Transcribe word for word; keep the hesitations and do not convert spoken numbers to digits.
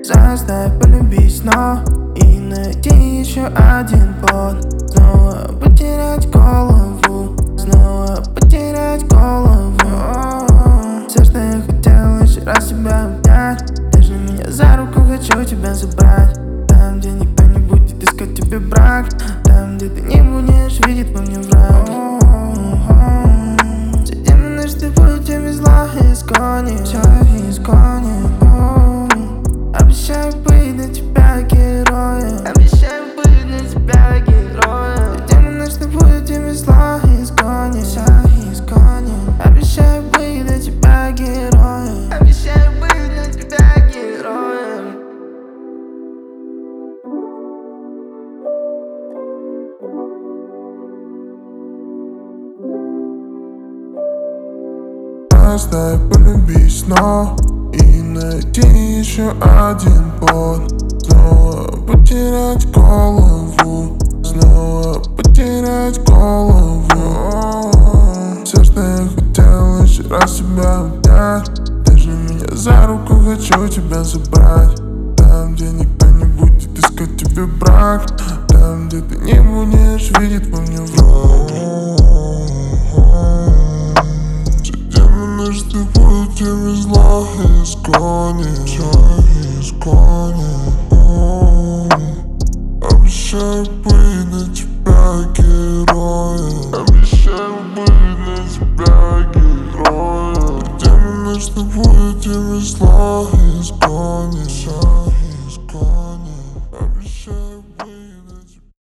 Заставь полюбить снова и найти еще один повод. Снова потерять голову, снова потерять голову. Все, что я хотел, еще раз тебя обнять. Держи меня за руку, хочу тебя забрать. Там, где никто не будет искать тебе брак, там, где ты не будешь видеть во мне враг. Все демоны, что будут тебе зла изгонит, все изгонит. Обещаю быть для тебя героем, обещаю быть для тебя героем. Все демоны, что будут тебе зла изгонит, все изгонит. Обещаю быть для тебя героем, обещаю быть для тебя героем. Заставь полюбить снова и найти еще один повод. Снова потерять голову, снова потерять голову. Все, что я хотел, еще раз тебя обнять. Держи меня за руку, хочу тебя забрать. Там, где никто не будет искать тебе брак, там, где ты не будешь видеть во мне враг. Что будет тебе зла изгонит, все изгонит. Обещаю быть для тебя героем, обещаю быть для тебя героем. Демоны, что будет тебе зла изгонит.